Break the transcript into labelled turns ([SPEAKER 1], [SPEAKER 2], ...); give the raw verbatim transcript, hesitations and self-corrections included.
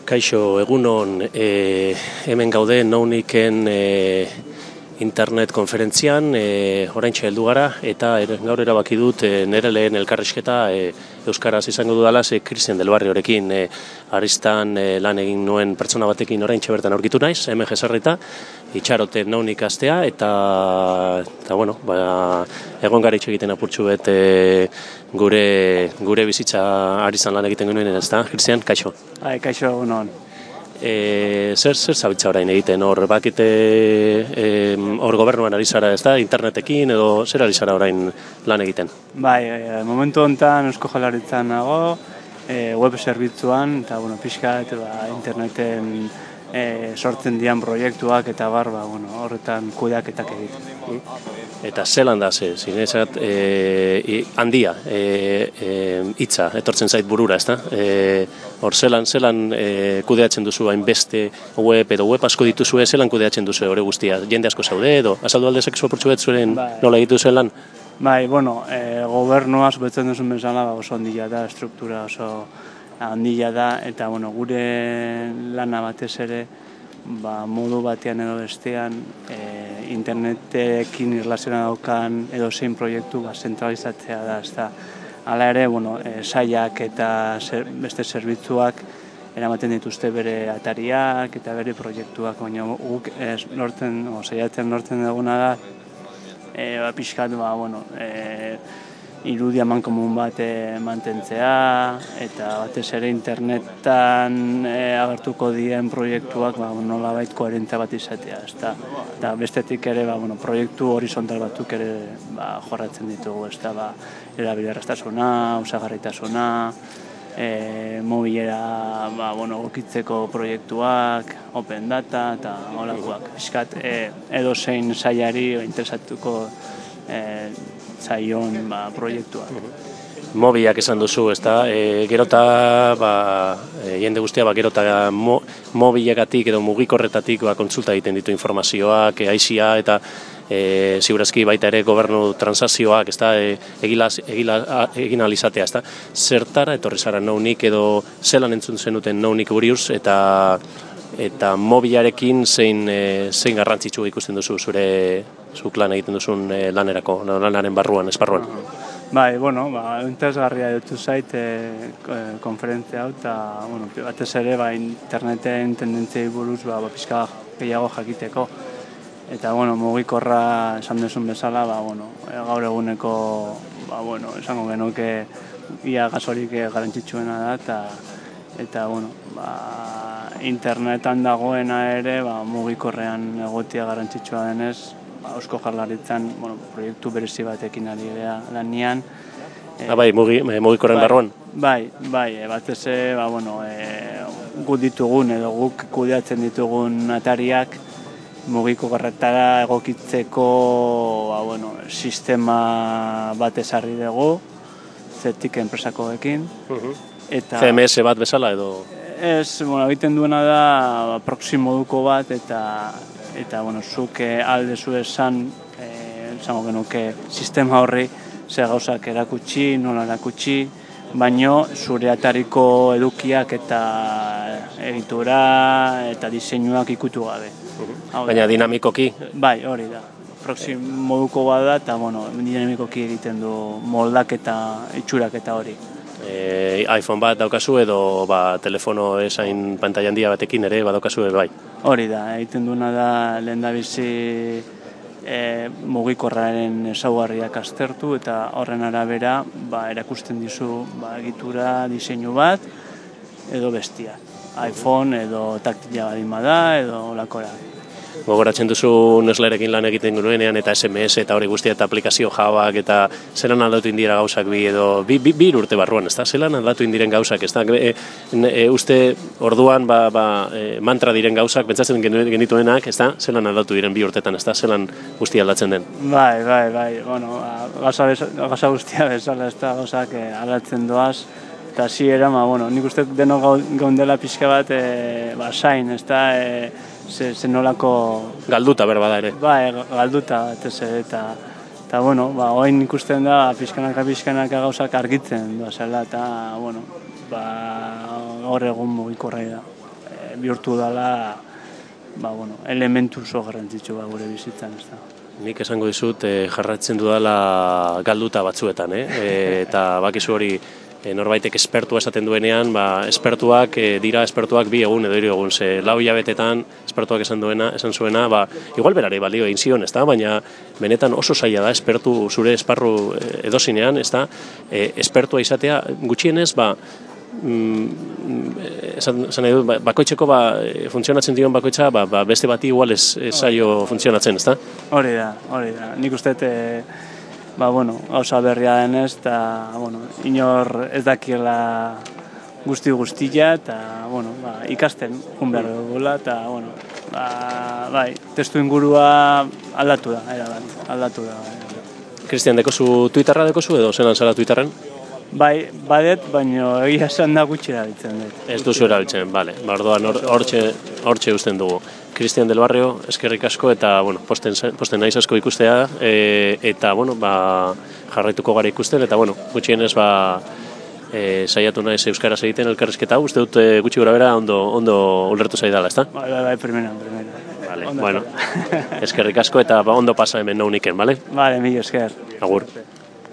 [SPEAKER 1] Kaixo, egunon, e, hemen gaude Nouniken e, internet konferentzian, e, oraintxe heldu gara, eta er, gaur erabaki dut e, nire lehen elkarrizketa e, Euskaraz izango dudala, ze Cristian del Barriorekin e, Aristan e, lan egin nuen pertsona batekin oraintxe bertan aurkitu naiz, hemen jesarrita, itxarote Nounik astea, eta, eta bueno, ba, egon gara itxo egiten apurtxu bet e, gure, gure bizitza Aristan lan egiten genuen, ez da, Cristian, kaixo?
[SPEAKER 2] Hai, kaixo, egunon.
[SPEAKER 1] E, zer zer zabiltza orain egiten hor, bakite hor gobernuan ari zara, ez da, internetekin edo zer ari zara orain lan egiten?
[SPEAKER 2] Bai, e, momentu honetan Eusko Jaurlaritzan nago, e, web zerbitzuan, eta bueno, pixkat ba, interneten e, sortzen dian proiektuak eta bar, ba, bueno, horretan kudeaketak egiten.
[SPEAKER 1] Eta zelan da, ze, zinezat, e, handia, e, e, hitza, etortzen zait burura, ez da? E, hor, zelan, zelan e, kudeatzen duzu hainbeste web, edo web asko dituzue, zelan kudeatzen duzu hori guztia? Jende asko zaude, edo azaldu alde seksu apurtxu bet zuen bai. Nola egitu zuen lan?
[SPEAKER 2] Bai, bueno, e, gobernua zubetzen duzun bezala ba, oso handia da, struktura oso handia da, eta bueno, gure lana batez ere, ba, modu batean edo bestean, e, internetekin irlaziona daukan edo zein proiektu ba, zentralizatzea da, ez da. Hala ere, bueno, e, saiak eta zer, beste zerbitzuak eramaten dituzte bere atariak eta bere proiektuak, baina guk ez lortzen, o, saiatzen lortzen duguna da, e, ba, pixkat, ba, bueno, e, irudi amankomun bat e, mantentzea, eta batez ere internetan e, agertuko dien proiektuak ba, nolabait koherentzia bat izatea. Ezta? Eta bestetik ere ba, bueno, proiektu horizontal batzuk ere ba, jorratzen ditugu, ezta? Ba, erabilerraztasuna, osagarritasuna, e, mobilera ba, bueno, gokitzeko proiektuak, open data eta holakoak. Fiskat, e, edo zein sailari interesatuko e, zaion ba, proiektuak.
[SPEAKER 1] Mobilak esan duzu, ez da? E, gerota, ba, e, jende guztia, ba, gerota mo, mobilagatik edo mugikorretatik ba, kontsulta egiten ditu informazioak, e, aizia eta e, ziurazki baita ere gobernu transazioak, ez da? E, egila, egila, egin alizatea, ez da? Zertara etorri zara Nounik edo zelan entzun zenuten Nounik buruz eta eta mobilarekin zein, e, zein garrantzitsu ikusten duzu zure zuk lan egiten duzun e, lanerako, lanaren barruan, esparruan.
[SPEAKER 2] Bai, bueno, ba, interesgarria dutu zait e, konferentzia hau, eta bueno, batez ere ba, interneten tendentziei buruz ba, ba, pixka gehiago jakiteko. Eta bueno, mugikorra esan duzun bezala, ba, bueno, gaur eguneko, ba, bueno, esango genuke ia gasorik garrantzitsuena da, eta eta bueno, ba, internetan dagoena ere ba, mugikorrean egotia garrantzitsua denez, ba, Eusko Jaurlaritzan bueno, proiektu berezi batekin ari gara lanian.
[SPEAKER 1] E, ah, bai, mugi, mugikorren
[SPEAKER 2] bai,
[SPEAKER 1] barruan?
[SPEAKER 2] Bai, bai, batez ere, ba, bueno, e, guk ditugun edo guk kudeatzen ditugun atariak mugikorretara egokitzeko ba, bueno, sistema bat ezarri dugu, zetik enpresakoekin.
[SPEAKER 1] Uh-huh. Eta C M S bat bezala edo?
[SPEAKER 2] Ez, bueno, egiten duena da ba, proxy moduko bat eta eta bueno, zuk alde zu esan eh, esango genuke sistema horri ze gauzak erakutsi, nola erakutsi, baino zure atariko edukiak eta egitura eta diseinuak ikutu gabe.
[SPEAKER 1] Uh-huh. Baina dinamikoki?
[SPEAKER 2] Bai, hori da. Proxy moduko bat da eta bueno, dinamikoki egiten du moldak eta itxurak eta hori.
[SPEAKER 1] E, iPhone bat daukazu edo ba, telefono esain pantaila handia batekin ere badaukazu bai.
[SPEAKER 2] Hori da, egiten duena da lehendabizi e, mugikorraren ezaugarriak aztertu eta horren arabera ba, erakusten dizu ba, egitura diseinu bat edo bestia. iPhone edo taktila badin bada edo lakora.
[SPEAKER 1] Gogoratzen duzu Neslerekin lan egiten genuenean eta S M S eta hori guztia eta aplikazio Javak eta zelan aldatu indira gauzak bi edo bi, bi, bi urte barruan, ez da? Zelan aldatu indiren gauzak, ez da? E, e, uste orduan ba, ba, e, mantra diren gauzak, pentsatzen genituenak, ez da? Zelan aldatu diren bi urtetan, ez da? Zelan guztia aldatzen den?
[SPEAKER 2] Bai, bai, bai, bueno, gauza, gauza guztia bezala, ez da, gauzak e, aldatzen doaz, eta zi era, ma, bueno, nik uste denok gaundela pixka bat, e, ba, sain, ez da, e, Ze, ze nolako...
[SPEAKER 1] Galduta berbada ere.
[SPEAKER 2] Bai, galduta, eta, eta bueno, ba, oin ikusten da, pixkanaka, pixkanaka gauzak argitzen, da, zela, eta, bueno, ba, hor egun mugikorra da. bihurtu dela ba, bueno, elementu oso garrantzitsu ba, gure bizitzan, ez da.
[SPEAKER 1] Nik esango dizut e, jarraitzen dudala galduta batzuetan, eh? E, eta bakizu hori e, norbaitek espertua esaten duenean, ba, espertuak e, dira espertuak bi egun edo hiru egun, ze lau hilabetetan espertuak esan duena, esan zuena, ba, igual berari balio egin zion, ez da? Baina benetan oso zaila da espertu zure esparru edozinean, ez da? E, espertua izatea gutxienez, ba, mm, esan, esan nahi dut, bakoitzeko ba, funtzionatzen dion bakoitza, ba, ba, beste bati igual ez, ez zaio funtzionatzen, ez da?
[SPEAKER 2] Hori da, hori da. Nik uste e, ba, bueno, gauza berria denez, eta, bueno, inor ez dakiela guzti guztia, eta, bueno, ba, ikasten jun behar dugula, eta, bueno, ba, bai, testu ingurua aldatu da, erabat, aldatu da.
[SPEAKER 1] Kristian, dekozu Twitterra dekozu edo zelan zara Twitterren?
[SPEAKER 2] Bai, badet, baina egia esan da gutxi erabiltzen dut.
[SPEAKER 1] Ez duzu erabiltzen, bale. Bardoan hortxe hortxe usten dugu. Cristian del Barrio, eskerrik asko eta bueno, posten posten naiz asko ikustea e, eta bueno, ba, jarraituko gara ikusten eta bueno, gutxienez ba e, saiatu naiz euskaraz egiten elkarrizketa hau, uste dut e, gutxi gorabehera ondo ondo ulertu zaidala, ezta?
[SPEAKER 2] Bai, bai, bai, primera, primera.
[SPEAKER 1] Vale, bueno. Eskerrik asko eta ba ondo pasa hemen nauniken, bale?
[SPEAKER 2] Vale, mila esker.
[SPEAKER 1] Agur.